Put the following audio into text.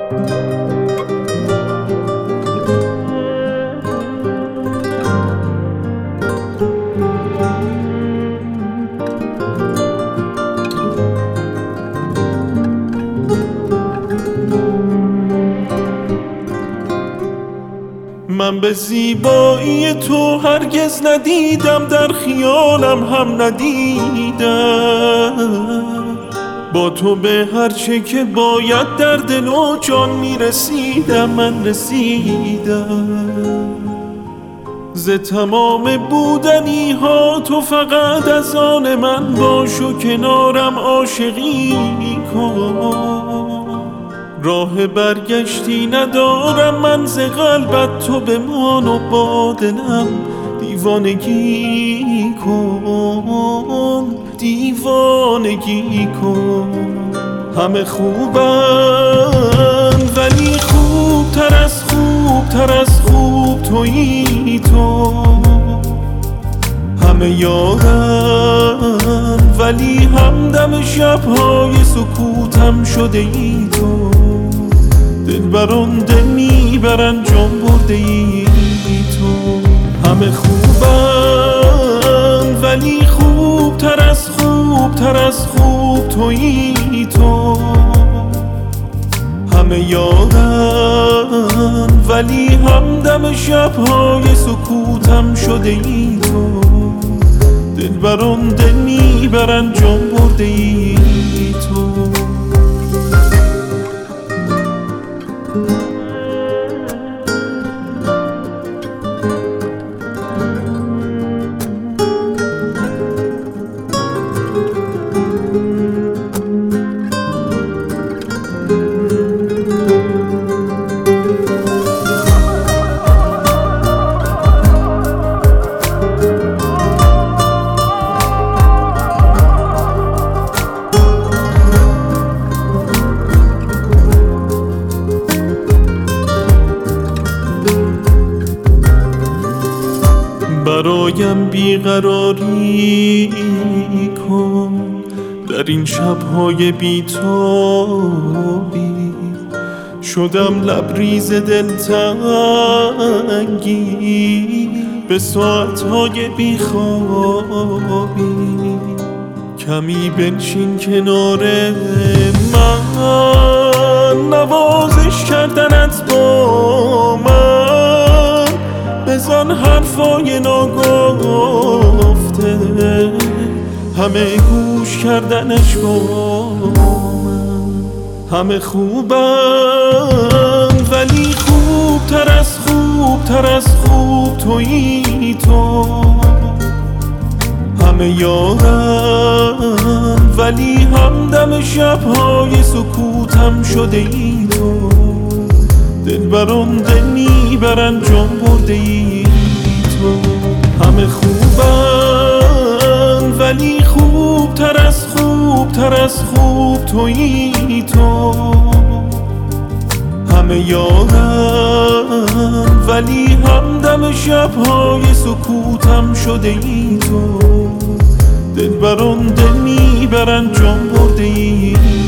من به زیبایی تو هرگز ندیدم، در خیالم هم ندیدم. با تو به هرچه که باید در دل و جان میرسیدم، من رسیدم. ز تمام بودنی ها تو فقط از آن من باش و کنارم عاشقی کن. راه برگشتی ندارم من ز قلبت، تو بمان و با دلم دیوانگی کن، دیوانگی کن. همه خوبن ولی خوبتر از خوبتر از خوب تویی تو. همه یارن ولی همدم شب‌های سکوتم شده ای تو. دلبران دل میبرن جان برده ای تو. همه خوبن ولی خوبتر از خوبتر از خوب تویی تو. همه یارن ولی همدم شب‌های سکوتم شده ای تو. دلبران دل میبرن جان برده ای تو. برایم بیقراری کن در این شب‌های بی‌تابی. شدم لبریز دلتنگی به ساعت‌های بیخوابی. کمی بنشین کنار من، نوازش کردنت با من. بزن حرفای ناگفته، همه گوش کردنش با من. همه خوبن ولی خوبتر از خوبتر از خوب تویی تو. همه یارن ولی همدم شب‌های سکوتم شده ای تو. دلبران دل میبرن جان برده ای تو. همه خوبن ولی خوبتر از خوبتر از خوب تویی تو. همه یارن ولی همدم شب‌های سکوتم شده ای تو. دلبران دل میبرن جان برده ای